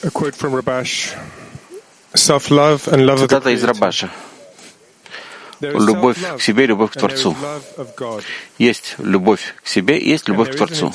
Цитата из Рабаша. Любовь к себе, любовь к Творцу. Есть любовь к себе, есть любовь к Творцу.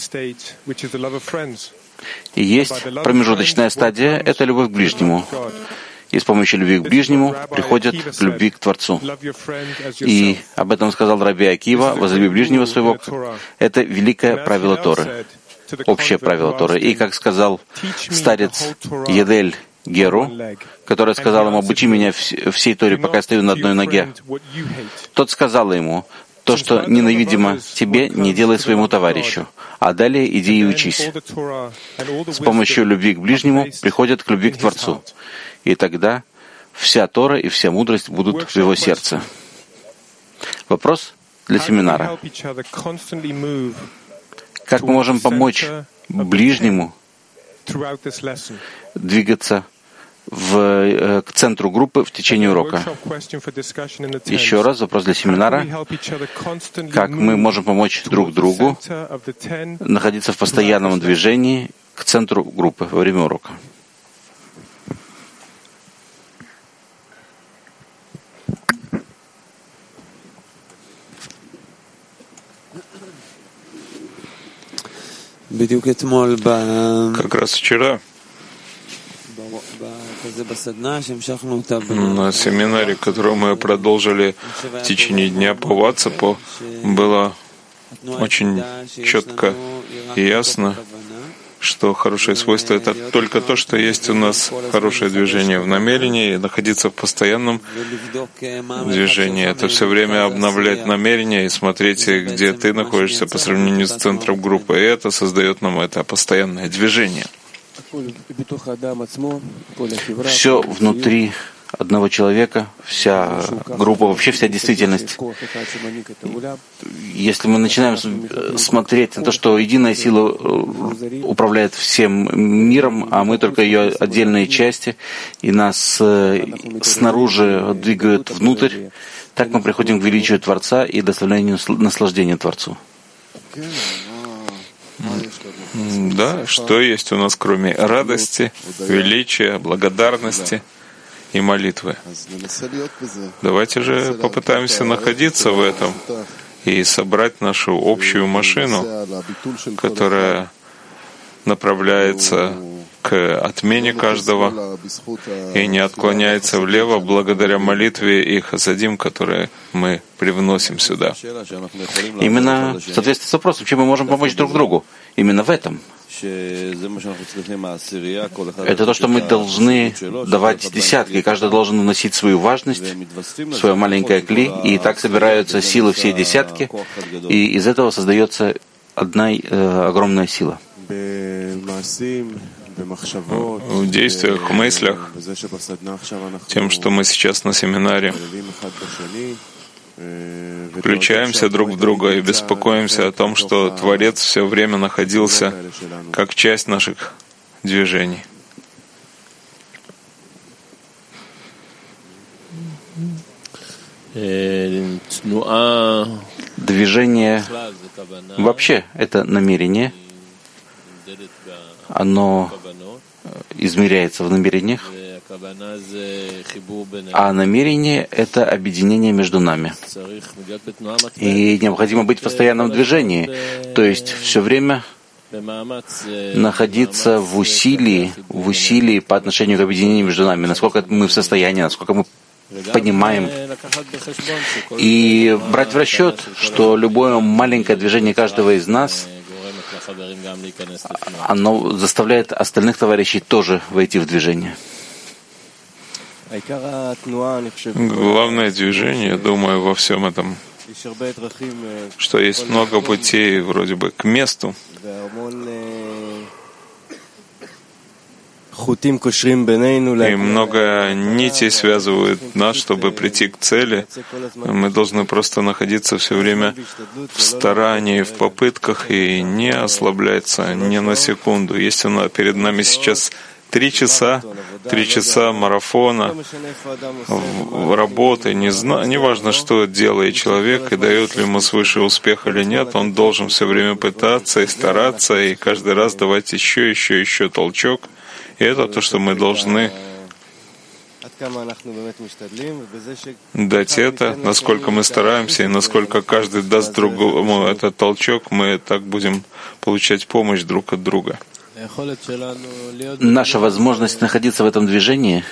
И есть промежуточная стадия — это любовь к ближнему. И с помощью любви к ближнему приходят к любви к Творцу. И об этом сказал Раби Акива: возлюби ближнего своего. Это великое правило Торы, общее правило Торы. И, как сказал старец Едель Геру, который сказал ему: обучи меня всей Торе, пока я стою на одной ноге. Тот сказал ему: то, что ненавидимо тебе, не делай своему товарищу, а далее иди и учись. С помощью любви к ближнему приходят к любви к Творцу. И тогда вся Тора и вся мудрость будут в его сердце. Вопрос для семинара. Как мы можем помочь ближнему двигаться к центру группы в течение урока? Еще раз вопрос для семинара. Как мы можем помочь друг другу находиться в постоянном движении к центру группы во время урока? Как раз вчера на семинаре, который мы продолжили в течение дня по WhatsApp, было очень четко и ясно, что хорошее свойство — это только то, что есть у нас хорошее движение в намерении, и находиться в постоянном движении. Это все время обновлять намерение и смотреть, где ты находишься по сравнению с центром группы. И это создает нам это постоянное движение. Все внутри одного человека, вся группа, вообще вся действительность. Если мы начинаем смотреть на то, что единая сила управляет всем миром, а мы только ее отдельные части, и нас снаружи двигают внутрь, так мы приходим к величию Творца и доставлению наслаждения Творцу. Да, что есть у нас, кроме радости, величия, благодарности и молитвы? Давайте же попытаемся находиться в этом и собрать нашу общую машину, которая направляется к отмене каждого и не отклоняется влево благодаря молитве и хасадим, которые мы привносим сюда. Именно в соответствии с вопросом, чем мы можем помочь друг другу. Именно в этом. Это то, что мы должны давать десятки. Каждый должен наносить свою важность, свое маленькое кли, и так собираются силы всей десятки, и из этого создается одна огромная сила. В действиях, в мыслях, тем, что мы сейчас на семинаре включаемся друг в друга и беспокоимся о том, что Творец все время находился как часть наших движений. Движение вообще — это намерение. Оно измеряется в намерениях. А намерение — это объединение между нами. И необходимо быть в постоянном движении, то есть все время находиться в усилии по отношению к объединению между нами, насколько мы в состоянии, насколько мы понимаем. И брать в расчет, что любое маленькое движение каждого из нас, оно заставляет остальных товарищей тоже войти в движение. Главное движение, я думаю, во всем этом, что есть много путей вроде бы к месту, и много нитей связывают нас, чтобы прийти к цели. Мы должны просто находиться все время в старании, в попытках и не ослабляться ни на секунду. Есть перед нами сейчас 3 часа марафона, работы, не важно, что делает человек и дает ли ему свыше успех или нет, он должен все время пытаться и стараться, и каждый раз давать еще толчок, И это то, что мы должны дать это, насколько мы стараемся и насколько каждый даст другому этот толчок, мы так будем получать помощь друг от друга. Наша возможность находиться в этом движении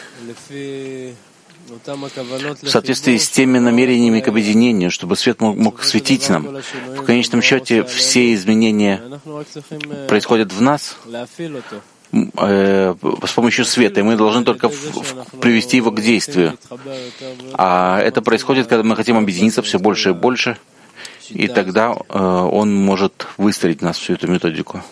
в соответствии с теми намерениями к объединению, чтобы свет мог светить нам. В конечном счете все изменения происходят в нас с помощью света, и мы должны только привести его к действию. А это происходит, когда мы хотим объединиться все больше и больше, и тогда он может выстроить нас всю эту методику.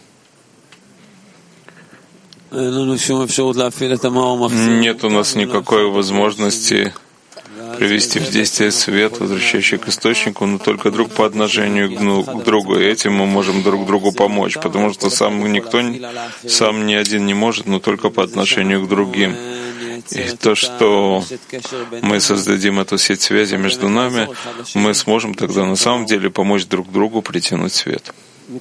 Нет у нас никакой возможности привести в действие свет, возвращающий к источнику, но только друг по отношению к другу. И этим мы можем друг другу помочь, потому что сам ни один не может, но только по отношению к другим. И то, что мы создадим эту сеть связи между нами, мы сможем тогда на самом деле помочь друг другу притянуть свет.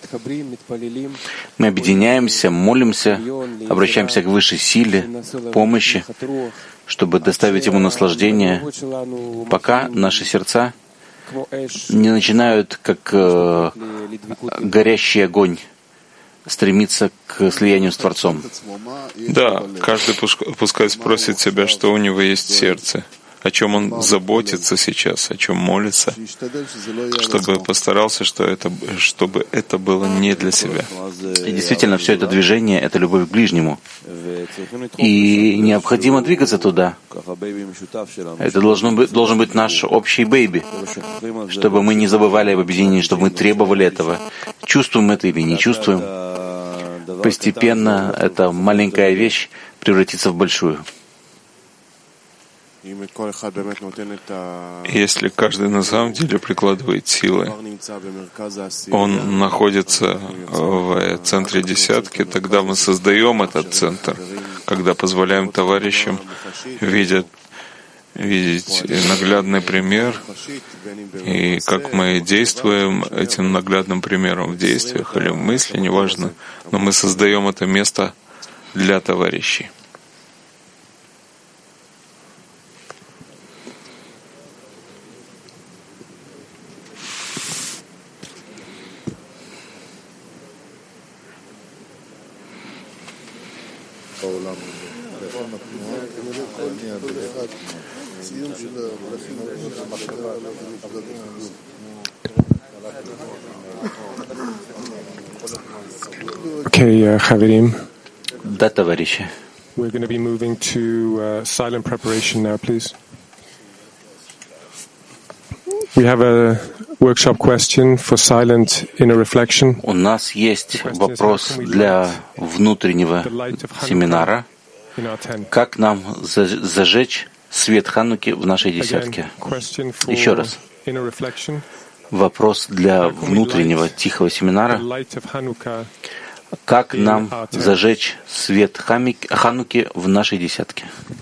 Мы объединяемся, молимся, обращаемся к высшей силе, помощи, чтобы доставить ему наслаждение, пока наши сердца не начинают, как горящий огонь, стремиться к слиянию с Творцом. Да, каждый пускай спросит себя, что у него есть в сердце, о чем он заботится сейчас, о чем молится, чтобы постарался, чтобы это было не для себя. И действительно, все это движение — это любовь к ближнему. И необходимо двигаться туда. Это должен быть наш общий бэйби, чтобы мы не забывали об объединении, чтобы мы требовали этого. Чувствуем это или не чувствуем. Постепенно эта маленькая вещь превратится в большую. Если каждый на самом деле прикладывает силы, он находится в центре десятки, тогда мы создаем этот центр, когда позволяем товарищам видеть наглядный пример, и как мы действуем этим наглядным примером в действиях или в мысли, неважно, но мы создаем это место для товарищей. Okay, Chaverim. Да, товарищи. We're going to be moving to silent preparation now, please. We have a workshop question for silent inner reflection. У нас есть вопрос для внутреннего семинара. Как нам зажечь свет Хануки в нашей десятке? Еще раз. Вопрос для внутреннего тихого семинара. Как нам зажечь свет Хануки в нашей десятке?